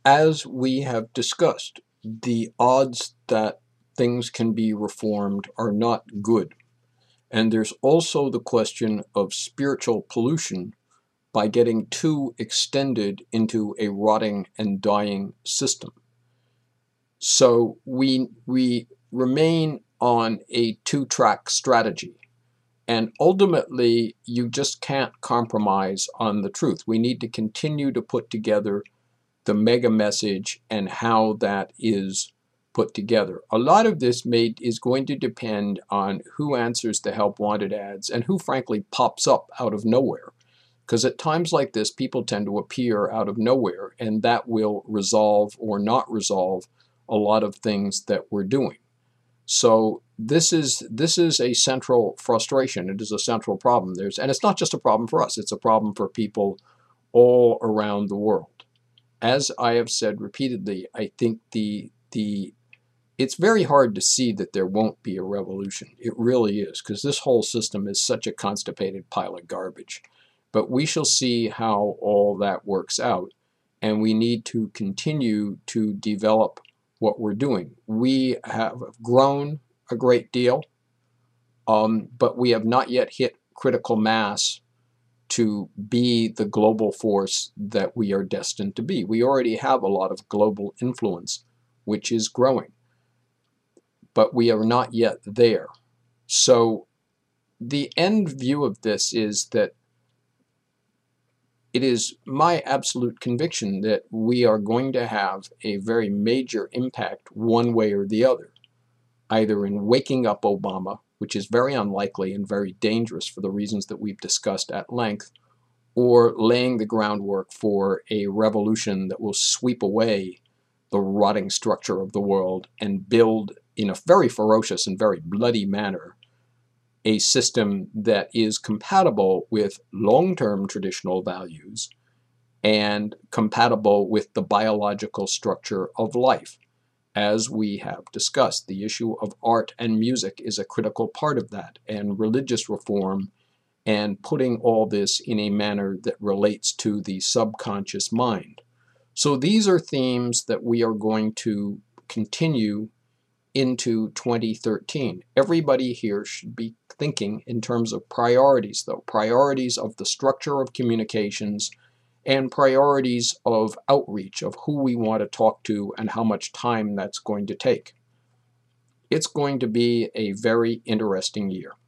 As we have discussed, the odds that things can be reformed are not good. And there's also the question of spiritual pollution by getting too extended into a rotting and dying system. So we remain on a two-track strategy. And ultimately, you just can't compromise on the truth. We need to continue to put together the mega message and how that is put together. A lot of this is going to depend on who answers the help wanted ads and who frankly pops up out of nowhere. Because at times like this, people tend to appear out of nowhere, and that will resolve or not resolve a lot of things that we're doing. So this is a central frustration. It is a central problem. And it's not just a problem for us. It's a problem for people all around the world. As I have said repeatedly, I think it's very hard to see that there won't be a revolution. It really is, because this whole system is such a constipated pile of garbage. But we shall see how all that works out, and we need to continue to develop what we're doing. We have grown a great deal, but we have not yet hit critical mass to be the global force that we are destined to be. We already have a lot of global influence, which is growing, but we are not yet there. So the end view of this is that it is my absolute conviction that we are going to have a very major impact one way or the other, either in waking up Obama, which is very unlikely and very dangerous for the reasons that we've discussed at length, or laying the groundwork for a revolution that will sweep away the rotting structure of the world and build, in a very ferocious and very bloody manner, a system that is compatible with long-term traditional values and compatible with the biological structure of life. As we have discussed, the issue of art and music is a critical part of that, and religious reform, and putting all this in a manner that relates to the subconscious mind. So these are themes that we are going to continue into 2013. Everybody here should be thinking in terms of priorities, though. Priorities of the structure of communications and priorities of outreach, of who we want to talk to and how much time that's going to take. It's going to be a very interesting year.